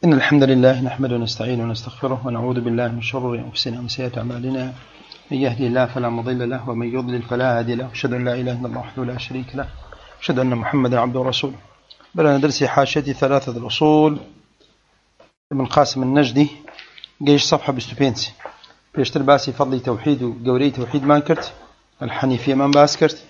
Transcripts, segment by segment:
إن الحمد لله نحمده ونستعينه ونستغفره ونعوذ بالله من شرور أنفسنا ومن سيئات أعمالنا. من يهدي الله فلا مضل له ومن يضلل فلا هادي له. أشهد أن لا إله إلا الله وحده لا شريك له. أشهد أن محمدا عبده ورسوله. بلا ندرس حاشية ثلاثة الأصول ابن قاسم النجدي جيش صفحة بستوبينسي بيشتر باسي فضلي توحيد وقوري توحيد مانكرت الحنيفية من باسكرت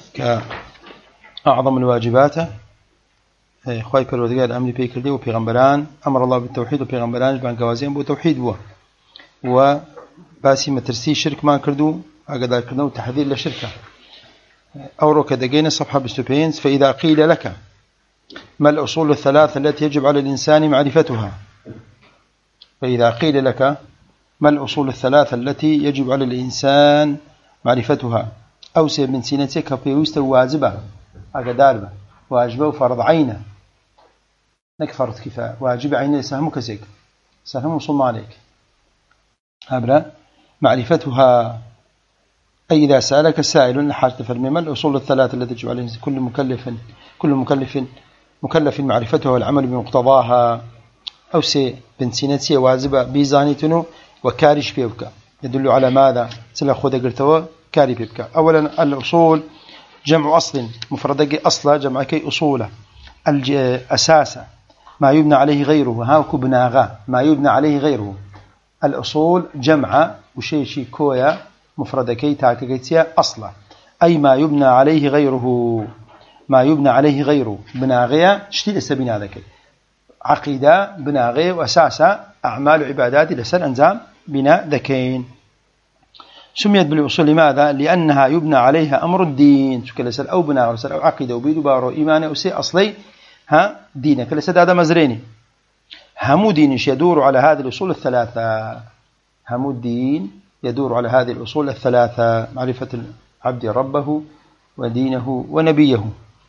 كأعظم الواجبات خواهي پروردگار امری پی کرده و پیغمبران امر الله بالتوحید و پیغمبرانش بان گوازین بو توحید بو و باسی مترسی شرک مان کردو اگدار کردن و تحذير لشركه او رو كدقين صفحة بستوبين. فإذا قيل لك ما الأصول الثلاثة التي يجب على الإنسان معرفتها فإذا قيل لك ما الأصول الثلاثة التي يجب على الإنسان معرفتها أوسع من سينتك بيوست واجبة أقدار واجبة وفرض عينه نك فرض كفاية واجب عينه سهمك زيك سهم وصل عليك أبرا معرفتها أي إذا سألك سائل حاجة فرمي ما الأصول الثلاثة التي يجب عليه كل مكلف معرفتها والعمل بمقتضاها أو سي بنسينتي واجبة بيزانيتنو وكارش بيبكى يدل على ماذا سلا خود قلتوا كاري بيبكى. أولا الأصول جمع أصل مفردك أصلا جمع كي أصولة أساسا ما يبنى عليه غيره هاكو بناغا ما يبنى عليه غيره. الأصول جمع وشيشي كويا مفردكي تاككيتيا أصلا أي ما يبنى عليه غيره ما يبنى عليه غيره بناغيا شتي لسبنا ذكي عقيدة بناغيا وأساسا أعمال عبادات لسر أنزام بناء ذكين. سميت بالأصول لماذا؟ لأنها يبنى عليها أمر الدين كلسل أو بناء ولسل أو عقيدة وبيد بارو إيمان أو سي أصلي ها دينك كلسل هذا مزريني همو دينش يدور على هذه الأصول الثلاثة. همو الدين يدور على هذه الأصول الثلاثة معرفة العبد ربه ودينه ونبيه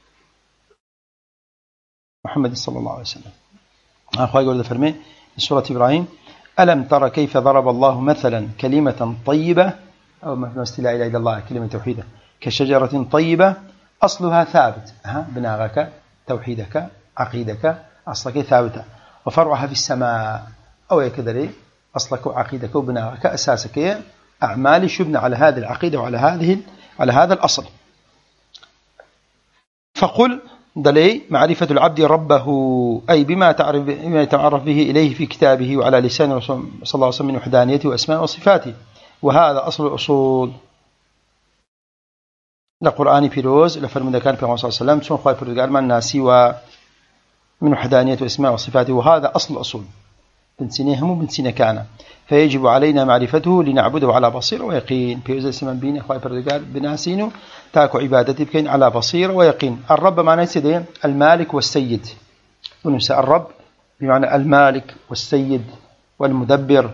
محمد صلى الله عليه وسلم. أخوة يقول فرمي سورة إبراهيم ألم ترى كيف ضرب الله مثلا كلمة طيبة أو مثل لا إله إلا الله كلمة توحيدة كشجرة طيبة أصلها ثابت بناغك توحيدك عقيدك أصلك ثابتة وفرعها في السماء أو يكذلك أصلك وعقيدك وبناغك أساسك أعمال شبنى على هذه العقيدة وعلى هذا الأصل. فقل دلي معرفة العبد ربه أي بما يتعرف به إليه في كتابه وعلى لسان رسول صلى الله عليه وسلم من وحدانيته وأسماء وصفاته وهذا أصل الأصول. القرآن فيروز لفرمنا كان في صلى الله عليه وسلم سون خايف الرجال من ناسي ومن وحدانيته وأسماء وصفاته وهذا أصل الأصول بنسينهم بنسين كان فيجب علينا معرفته لنعبده على بصيرة ويقين. في يوزل سمن بين خايف الرجال بناسينه تاكو عبادتي بكين على بصيرة ويقين. الرب معناه يسيد المالك والسيد ونسى الرب بمعنى المالك والسيد والمدبر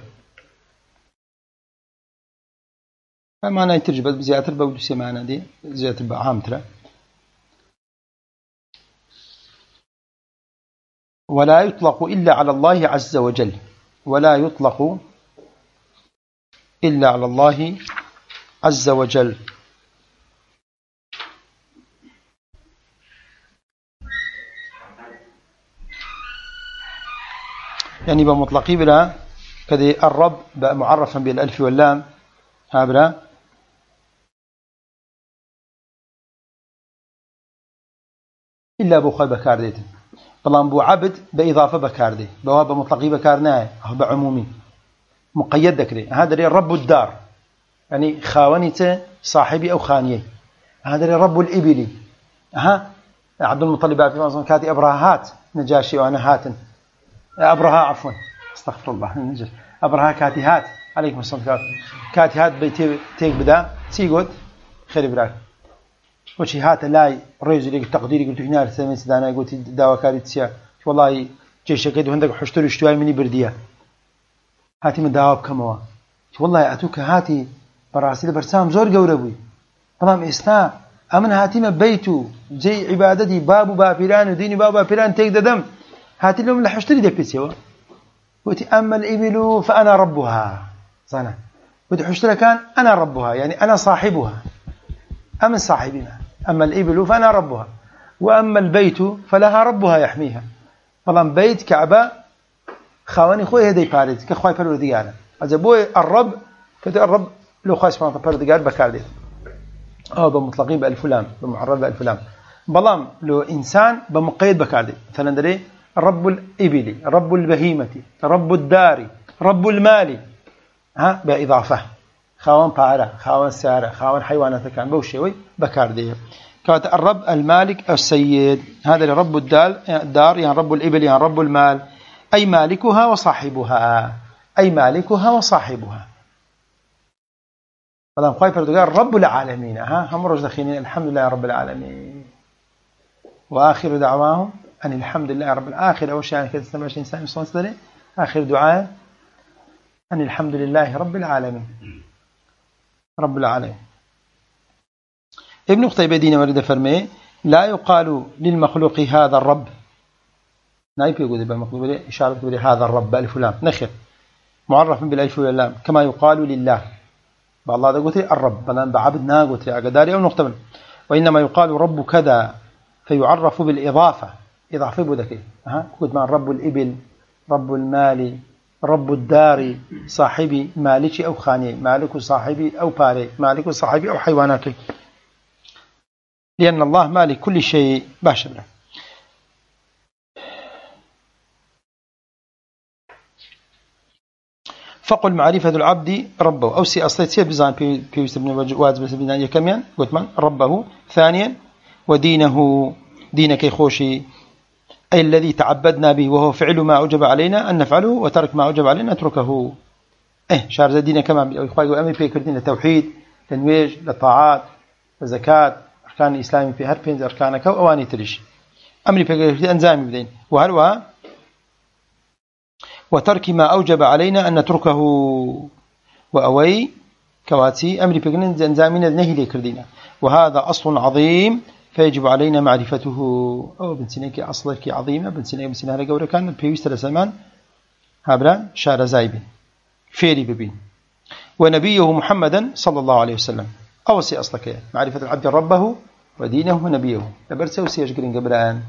فمعنى يترجب بزيادة البود سمعنا دي زيادة البعام ترى. ولا يطلق إلا على الله عز وجل ولا يطلق إلا على الله عز وجل. يعني بمطلقي بلا كذا الرب بقى معرفا بالألف واللام هابلا إلا بوخي بكارديت بلان بو عبد بإضافة بكاردي بواب مطلقي بكارناه أو بعمومي مقيد ذكري هذا رب الدار يعني خاونته صاحبي أو خانيه. هذا رب الإبل عبد المطلب في مصر كاتي أبرهات نجاشي وأنا هاتن أبرها عفوا استغفر الله أبرها كاتهات عليكم السلام كاتهات بيتي تيك بدا سيقود خير براك وشي هات لاي ريز لي تقديري قلت هنا سمين سدانا قلت داوا كاريتسيا والله جيش كيد وعندك حشتري شوي مني برديه هاتي من داوا بكموا والله اتوك هاتي براسيل برسام زور قوربي طالما اسنا امن هاتي ما بيتو زي عبادتي باب بابيران وديني باب بابيران تيك دم هاتي لهم لحشتري دبسيوا قلت اما الابل فانا ربها صنع قلت حشتري كان انا ربها يعني انا صاحبها أمن صاحبنا. أما الإبل فأنا ربها وأما البيت فلها ربها يحميها. طبعا بيت كعبة خواني خوي هدي باريت كخواي پروردگار اجبوي الرب كده الرب لو خاص سبحانه پروردگار بكارديت او بمطلقين بالف لام بمعرب بالف لام بلام لو انسان بمقيد بكارديت مثلا دري رب الابل رب البهيمه رب الدار رب المال ها باضافه خوان بارا خوان ساره خوان حيوانات كان بوشوي بكارديت كانت الرب المالك السيد هذا رب الدار يعني رب الإبل يعني رب المال أي مالكها وصاحبها أي مالكها وصاحبها فلان خايف قال رب العالمين هم رجل دخينين الحمد لله رب العالمين وآخر دعواهم أن الحمد لله رب الآخر أول شيء يعني كده 27 سنة صلى آخر دعاء أن الحمد لله رب العالمين رب العالمين ابن قتيبة دين ورد فرمي لا يقال للمخلوق هذا الرب نايب يقول بالمخلوق إشارة بلي هذا الرب ألف لام نخر معرف بالألف واللام كما يقال لله بالله ده قلت الرب بلان بعبدنا قلت أقداري أو نقطة وإنما يقال رب كذا فيعرف بالإضافة إضافة بذكي قلت مع رب الإبل رب المال رب الدار صاحبي مالكي أو خاني مالك صاحبي أو باري مالك صاحبي أو حيواناتي لأن الله مالك كل شيء باشا فقل معرفة العبد ربه أو سي أصلي تسير بزان في يسبن واجب سبنا يكميان قلت من ربه ثانيا ودينه دينك يخوشي أي الذي تعبدنا به وهو فعل ما أوجب علينا أن نفعله وترك ما أوجب علينا نتركه شارز دينه كمان يخوي أمي في كردين التوحيد تنويج للطاعات الزكاة أركان الإسلام في هربين أركانك وأواني تريش أمري في أنزامي بدين وهلوها وترك ما أوجب علينا أن نتركه وأوي كواتي أمري في أنزامنا نهي لكردينا وهذا أصل عظيم فيجب علينا معرفته أو بنسينيك أصلك عظيمة بنسينها لقورة كان بيوست لسمان هابران شار زايبين فيري ببين ونبيه محمدا صلى الله عليه وسلم أوصي أصلك معرفة العبد ربه ودينه ونبيه لبرسه وسيش قرين قبران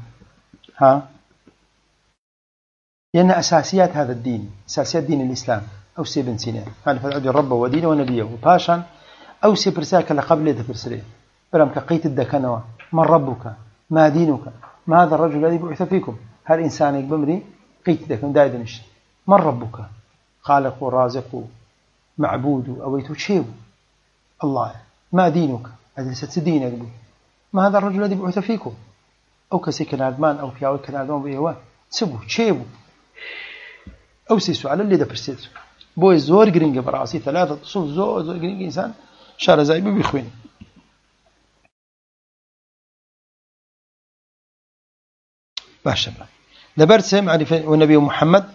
لأن أساسيات هذا الدين أساسيات دين الإسلام أوصي بن سينا معرفة العبد ربه ودينه ونبيه وباشا أوصي برساك لقبل يتفرسلين برم كقيت الدكنوة من ربك ما دينك ما هذا الرجل الذي بعث فيكم هل إنسان بمري قيت الدكن دايدنش من ربك خالق ورازق معبود أويت شيب الله ما دينك أجلست دينك بي ما هذا الرجل الذي بعث فيكم أو كسي كنادمان أو فياوي كنادمان بيهوان سبو شيبو أو سي سؤال اللي ده برسيت بوي زور قرنق براسي ثلاثة تصول زور قرنق إنسان شار زايبه بيخوين باشا لبرسه معرفة والنبي محمد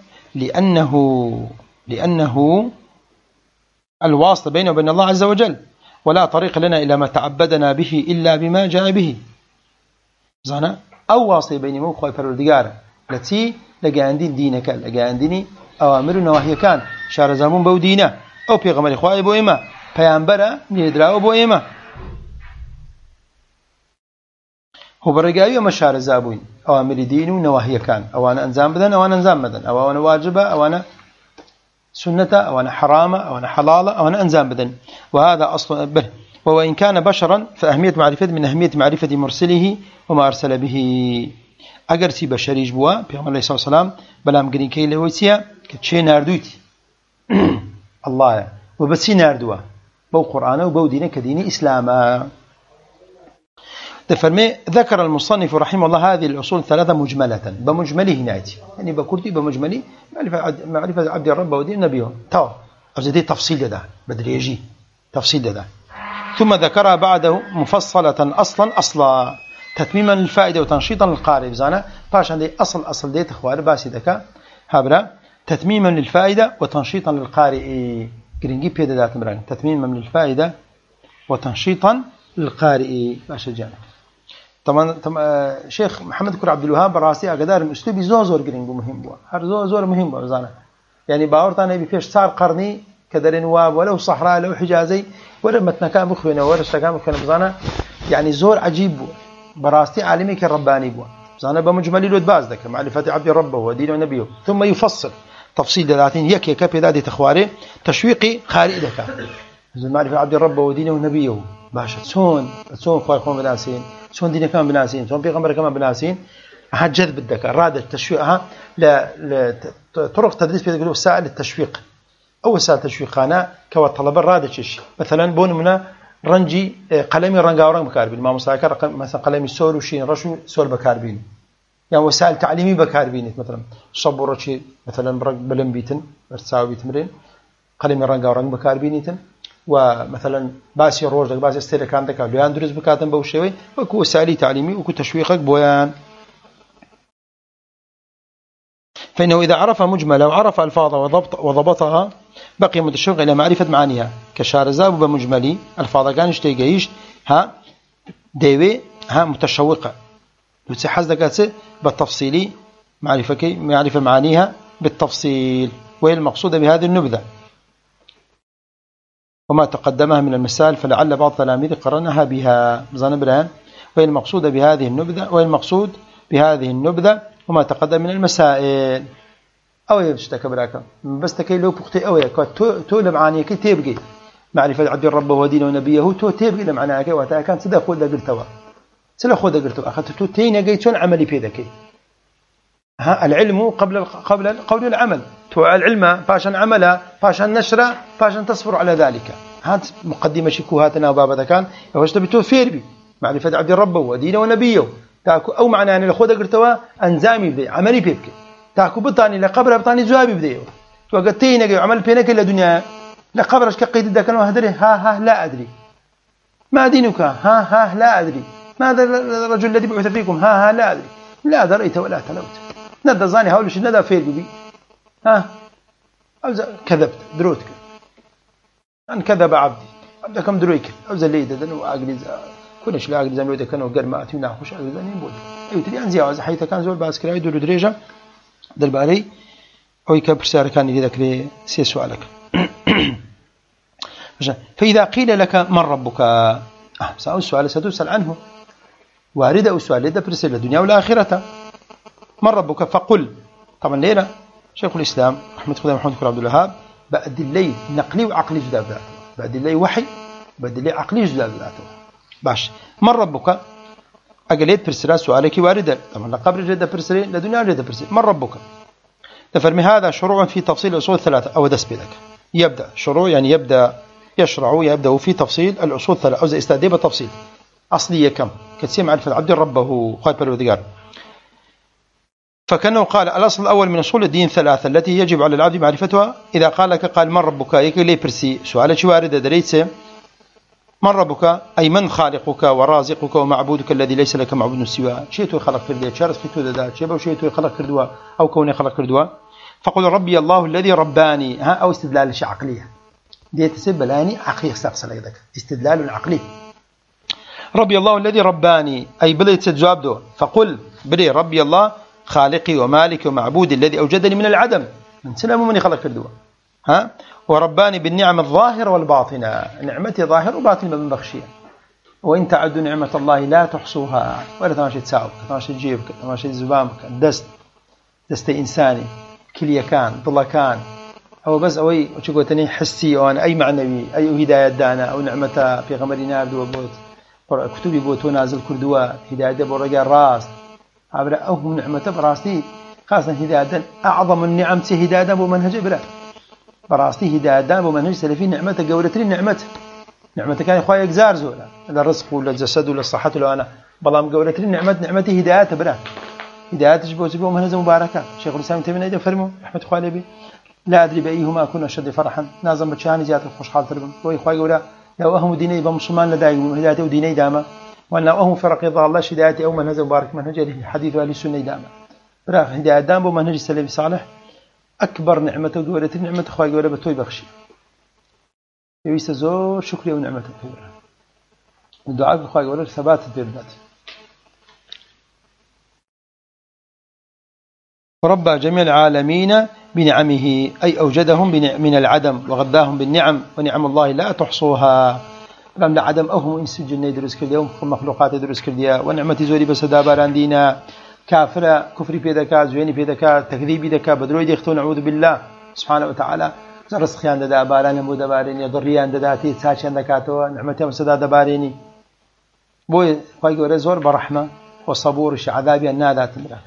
لأنه الواسطة بينه وبين الله عز وجل ولا طريق لنا إلى ما تعبدنا به إلا بما جاء به زانا أو واسطة بيني موخوي فالردقارة التي لقى عندي دينك لقى عندني أوامر ونواهي كان شار زامون بو دينه أو بيغمر إخوائي بو إما فيانبرا ندراو بو إما هو برقاوي وما شار زابوين أوامر دين ونواهي كان أوانا أنزام بدن أوانا أنزام بدن أوانا واجبة أوانا سنة أوانا حرامة أوانا حلالة أوانا أنزام بدن وهذا أصل به وإن كان بشرا فأهمية معرفة من أهمية معرفة مرسله وما أرسل به أجر سي بشريج بوا بيغمر الله صلى الله عليه وسلم بلام قريكي لويسيا كتشي ناردويتي الله وبسي ناردوا بو قرآن وبو دين كدين إسلاما تفرمي ذكر المصنف رحمه الله هذه الأصول ثلاثة مجملة بمجمله ناتي يعني بكرتي بمجملي معرفة عبد الرب ودين نبيه تو أجدي تفصيل ده بدري يجي تفصيل ده ثم ذكرها بعده مفصلة أصلا تتميما للفائدة وتنشيطا للقارئ زانا باش عندي أصل ديت اخوار باسي دكا هابرا تتميما للفائدة وتنشيطا للقارئ جرينجي بيدا ذات مران تتميما للفائدة وتنشيطا للقارئ باش جانا طبعا شيخ محمد كر عبد الوهاب براسي اقدار اسلوبي زور جرينجو مهم بوا هر زور مهم بوا زانا يعني باورتاني بفيش صار قرني كدرين واب ولو صحراء لو حجازي ولا متنكا مخوينه ولا اشتكا مخوينه بزانا يعني زور عجيب بوا براستي عالمي كالرباني بوا زانا بمجمل لود باز ذاك معرفة عبد ربه ودينه ونبيه ثم يفصل تفصيل دلاتين يك بيدادي تخواري تشويقي خارئ دكا معرفة عبد الرب ودينه ونبيه باشا سون خوي خوم بناسين سون دينه كمان بناسين سون بيغمبر كمان بناسين جذب الذكاء رادة تشويقها لطرق تدريس في وسائل التشويق أو وسائل التشويق أنا كطلبة رادة شيء مثلا بون منا رنجي قلمي رنجاورن بكاربين ما مستعكر مثلا قلمي سول وشين رشو سول بكاربين يعني وسائل تعليمي بكاربين مثلا صبور شيء مثلا بلم بيتن برتساوي بيتمرين قلمي رنجاورن بكاربينيتن ومثلا باسي روج باسي استيرك عندك بيان درس بكاتن بوشوي وكو وسائل تعليمي وكو تشويقك بويان. فإنه إذا عرف مجملة وعرف ألفاظها وضبطها بقي متشوق إلى معرفة معانيها كشارزاب بمجملي ألفاظها كان يشتيقيش ها ديوي ها متشوقة وتحز دكاتي بالتفصيلي معرفة معانيها بالتفصيل وهي المقصودة بهذه النبذة وما تقدمها من المثال فلعل بعض التلاميذ قرنها بها زنبران وهي المقصودة بهذه النبذة وهي المقصود بهذه النبذة وما تقدم من المسائل أو يبشتك براكم بس تكي لو بختي أو تو لمعاني كي تبقي معرفة عبد الرب ودينه ونبيه تو تبقي لمعناها كي وقتها كان تدا خود قلتوا سلا خود قلتوا أخذت تو تين جيتون عملي في ذكي ها العلم قبل قول العمل تو العلم فاشن عمله فاشن نشره فاشن تصبر على ذلك هات مقدمة شكوهاتنا وبابا كان وش تبي تو فيربي معرفة عبد الرب ودينه ونبيه تاكو أو معناه أن الخود قلتوا أنزامي بدي عملي فيك تاكو بطاني لقبر بطاني زوابي بدي توقتين جي عمل فينك إلا دنيا لقبرش كقيد ده كانوا هدري ها لا أدري ما دينك ها لا أدري ماذا الرجل الذي بعث فيكم ها لا أدري لا دريت ولا تلوت ندى ظاني هقولش ندى فير بي أو كذبت دروتك أن كذب عبدي كم درويك أو زليد دن وأجلس كلش لا أجلس أملوده كانوا قر ما أتينا خوش أجلس أني بود أيوة تري أنزي عز حيث كان زول باس كراي دور دريجة درباري أو يكبر سعر كان يدي ذكري سي سؤالك فإذا قيل لك من ربك سأل سؤال ستسأل عنه وارد أو سؤال لدى برسل الدنيا والآخرة من ربك فقل طبعا ليلة شيخ الإسلام أحمد خدام محمد عبد الوهاب بأدلي نقلي وعقلي جدا بذاته بأدلي وحي بأدلي عقلي جدا بذاته باش من ربك أقليت برسلة سؤالك واردة طبعا لقبر جدا برسلة لدنيا جدا برسلة من ربك تفرمي هذا شروع في تفصيل الأصول الثلاثة أو دس بلك يبدأ شروع يعني يبدأ في تفصيل الأصول الثلاثة أو زي استعداد التفصيل أصلية كم كتسير معرفة عبد ربه خايب الودقار فكأنه قال الأصل الأول من أصول الدين ثلاثة التي يجب على العبد معرفتها إذا قال لك قال من ربك يكي لي برسي سؤالك واردة دريتسي من ربك أي من خالقك ورازقك ومعبودك الذي ليس لك معبود سواه شيء خلق كردوا شارس خيتو دادات شيء خلق كردوا أو كوني خلق كردوا فقل ربي الله الذي رباني أو استدلال شيء عقلية دي تسبب لاني عقلي استفسر لك استدلال عقلي ربي الله الذي رباني أي بليت جواب دو فقل بلي ربي الله خالقي ومالكي ومعبودي الذي أوجدني من العدم من سلام من خلق كردوا ورباني بالنعم الظاهرة والباطنة نعمتي ظاهر وباطن من بخشية وإن تعدوا نعمة الله لا تحصوها ولا تماشي تساوك تماشي تجيبك تماشي زبامك دست إنساني كلية كان ضلا كان أو بس أوي وشكوتني حسي وأنا أي معنوي أي هداية دانا أو نعمة في غمرنا بدو بوت كتبي بوت ونازل كردوا هداية برجع الراس عبر أو نعمة براستي خاصة هداية أعظم النعم هداية بمنهج إبراهيم براستي هداية بمنهج سلفي نعمة جورتني نعمة كان إخويا يجزار زولا الرزق ولا الجسد ولا الصحة ولا أنا بلام جورتني نعمتي هداية إبراهيم هداية تجبو منهج مباركة شيخ الإسلام تيمية يده فرموا رحمة خوالبي لا أدري بأيهما أكون أشد فرحا نازم بتشاني جات الخوش حال تربم وإخوة يقولا لو أهم ديني بمسلمان لدايم هدايته وديني داما وأن أهم فرق ضال الله شدايتي أو منهج مبارك منهج الحديث أهل السنة داما براخ هداية دام ومنهج السلفي صالح أكبر نعمة ودورة النعمة إخوة يقولا بتوي بخشي يويس زور شكري ونعمة كبيرة الدعاء إخوة يقولا ثبات الدردات فرب جميع العالمين بنعمه أي أوجدهم من العدم وغذاهم بالنعم ونعم الله لا تحصوها لم لعدم أهم إنس الجنة يدرس كل يوم مخلوقات يدرس كل يوم ونعمة زوري بس دابران دينا كافر كفر بيدكا زويني بيدكا تكذيبي دكا بدروي ديختو نعوذ بالله سبحانه وتعالى رزقيان ددا باران مو دباريني ضريان دداتي تساشن دكاتو نعمتي مسدا دباريني بو خوي گور زور برحمه وصبور عذابي النادات مره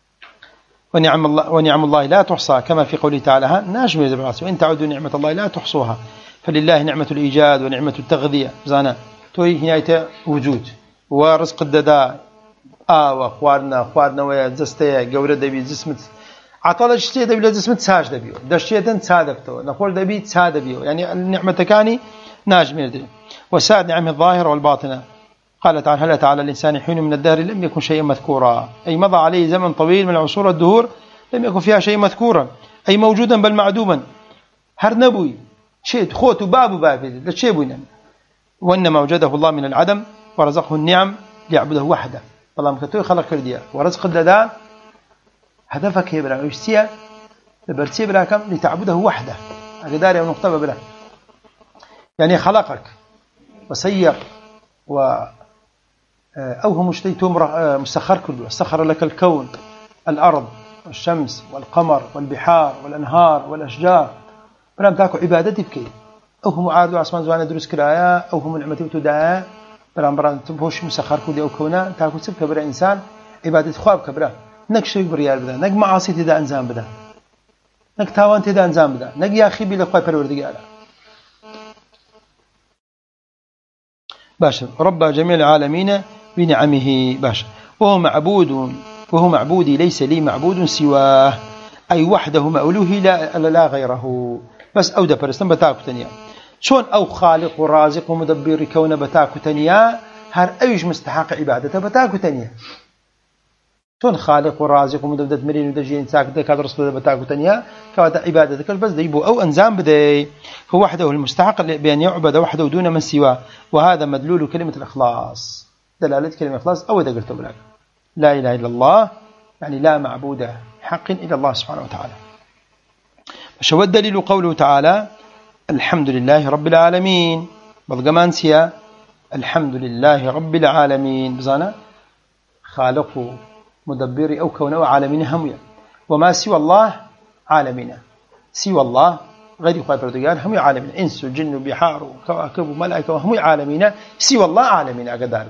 ونعم الله لا تحصى كما في قوله تعالى ناجم يزبعس وإن تعودوا نعمة الله لا تحصوها فلله نعمة الإيجاد ونعمة التغذية زانا توي هناية وجود ورزق الدداء وخوارنا ويا زستيا قورة دبي جسمت عطال شتي دبي لجسمت ساج دبيو دشتيتن سادفتو نقول دبي سادبيو يعني النعمة كاني ناجم يدري وساد نعم الظاهرة والباطنة قال تعالى هل تعالى الإنسان حين من الدهر لم يكن شيئا مذكورا أي مضى عليه زمن طويل من العصور الدهور لم يكن فيها شيء مذكورا أي موجودا بل معدوما هر نبوي شيء خوت باب لا شيء بوينا وإنما وجده الله من العدم ورزقه النعم ليعبده وحده والله مكتوي خلق كرديا ورزق الدداء هدفك يبرا ويشتيا لبرتي بلا كم لتعبده وحده أقدار يوم نقطة بلا يعني خلقك وسير أوهم اشتيتم مسخر كله سخر لك الكون الأرض والشمس والقمر والبحار والأنهار والأشجار برام تاكو عبادتي بكي أوهم عادوا عصمان زوانا دروس كرايا أوهم نعمتي وتدايا برام تبوش مسخر كله أو كونا تاكو سب كبرى إنسان عبادة خواب كبرى نك شرك بريال بدا نك معاصي تدا أنزام بدا نك تاوان تدا أنزام بدا نك يا أخي بلا خواب پروردگار باشا رب جميع العالمين بنعمه باشا وهو معبودي ليس لي معبود سواه أي وحده مألوه لا غيره بس أو ده برستم بتاكو تنيا شون أو خالق ورازق ومدبر كون بتاكو تنيا هر أيش مستحق عبادته بتاكو تنيا شون خالق ورازق ومدبر مرين ودجين ساكت كاد رسول بتاكو تنيا كاد عبادتك بس ديبو أو أنزام بدي هو وحده المستحق بأن يعبد وحده دون من سواه وهذا مدلول كلمة الإخلاص دلالة كلمة الإخلاص أو إذا قلت لك لا إله إلا الله يعني لا معبود حق إلا الله سبحانه وتعالى شو الدليل قوله تعالى الحمد لله رب العالمين بضجمانسيا الحمد لله رب العالمين بزانا خالق مدبر أو كونه عالمين هميا وما سوى الله عالمين سوى الله غير خالق بردقان هم عالمين إنس وجن وبحار وكواكب وملائكة وهم عالمين سوى الله عالمين أقدار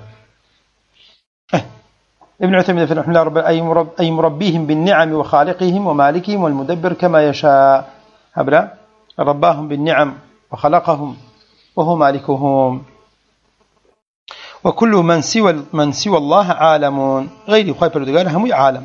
ابن عثيمين في رحمه الله أي مربيهم بالنعم وخالقهم ومالكهم والمدبر كما يشاء هبرا رباهم بالنعم وخلقهم وهو مالكهم وكل من سوى الله عالم غير خالق بردقان هم عالم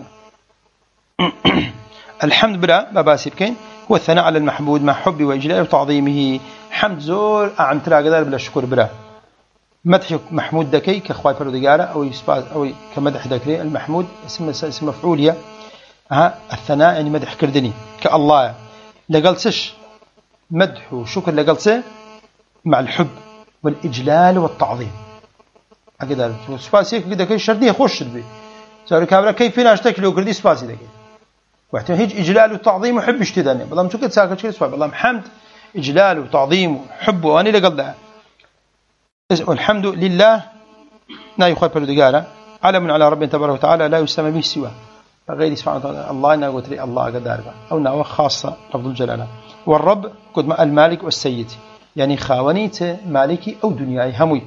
الحمد بلا باباسي بكين هو الثناء على المحمود مع حب وإجلاله وتعظيمه حمد زور أعم ترى قدر بلا شكر بلا مدح محمود دكي كخواي بردقارة أو كمدح دكي المحمود اسم مفعول الثناء يعني مدح كردني كالله لقلتش مدح وشكر لقلتش مع الحب والإجلال والتعظيم أقدر سباسي كده كي شرديه خوش شربي صار كابرا كيف ناشتكي لو كردي سباسي دكي واحتمال إجلال وتعظيم وحب اشتداني بالله شو كده ساكت شيء سبب بالله حمد إجلال وتعظيم وحب وأنا لقل ده والحمد لله لا يخاف بردقارة علم على رب تبارك وتعالى لا يسمى به سواه غير سبحانه وتعالى الله نقول لي الله قدار أو نوع خاصة لفظ الجلالة والرب قد المالك والسيد يعني خاونيت مالكي أو دنياي هموي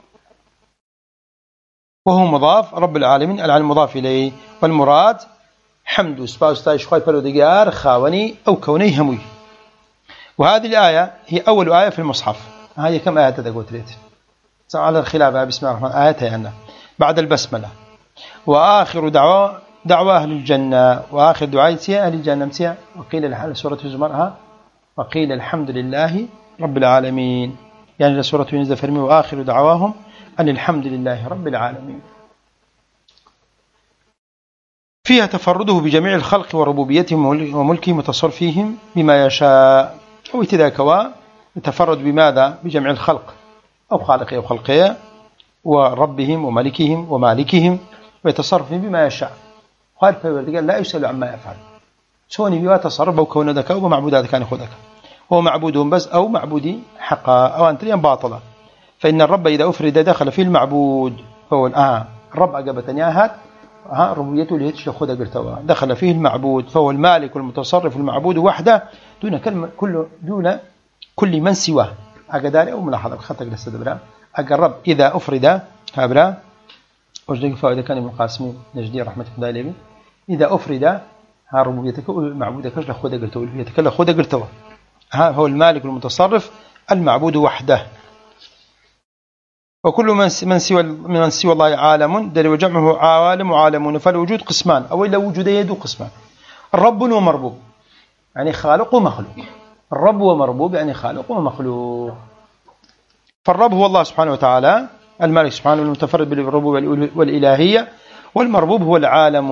وهو مضاف رب العالمين العالم مضاف إليه والمراد حمد سباستايش خاي بردقار خاوني أو كوني هموي وهذه الآية هي أول آية في المصحف هي كم آية تقول تريد على الخلاف بسم الله الرحمن آياتها أنا بعد البسملة وآخر دعوة أهل الجنة وآخر دعاء أهل الجنة وقيل سورة الزمر وقيل الحمد لله رب العالمين يعني سورة يونس فرمي وآخر دعواهم أن الحمد لله رب العالمين فيها تفرده بجميع الخلق وربوبيتهم وملكهم وتصرفهم بما يشاء أو اتذاكوا يتفرد بماذا بجميع الخلق أو خالقه أو خلقه وربهم وملكهم ومالكهم ويتصرف بما يشاء قال فيقول لا يسأل عما يفعل سوني بما تصرف أو كون ذكاء ومعبودات كان خذك هو معبودهم بس أو معبودي حقا أو أنتريا باطلة فإن الرب إذا أفرد دخل في المعبود فهو الرب أجابتني هات ربوبيته ليتش لخذ قرتوا دخل فيه المعبود، فهو المالك والمتصرف المعبود وحده دون كل من سواه. أقدار أو ملاحظة الخطأ للسدبرا أقرب إذا أفرد هابرا وجدك فائدة كان ابن القاسم نجدي رحمة الله عليه إذا أفرد ها ربوبيتك والمعبودك لخذ قرتوا ربوبيتك لخذ قرتوا هو المالك المتصرف المعبود وحده. وكل من سوى الله عالم دل وجمعه عوالم وعالمون، فالوجود قسمان أو إلا وجود يد قسمان، الرب ومربوب يعني خالق ومخلوق، الرب ومربوب يعني خالق ومخلوق. فالرب هو الله سبحانه وتعالى المالك سبحانه المتفرد بالربوبية والإلهية، والمربوب هو العالم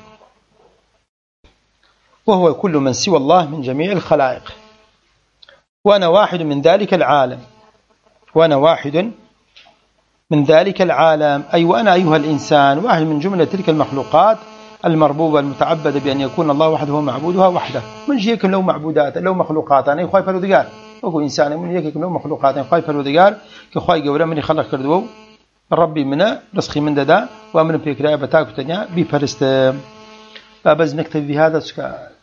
وهو كل من سوى الله من جميع الخلائق، وأنا واحد من ذلك العالم، وأنا واحد من ذلك العالم أي وأنا أيها الإنسان واحد من جملة تلك المخلوقات المربوبة المتعبدة بأن يكون الله وحده هو معبودها وحده. من جيكم لو معبودات لو مخلوقات أنا يخاي فرودقار وكو إنسان من جيكم لو مخلوقات يخاي فرودقار كخاي قورا من يخلق كردو ربي منا رزقي من ددا وأمن بيكرايا بتاكو تنيا بيفرست. فبز نكتب بهذا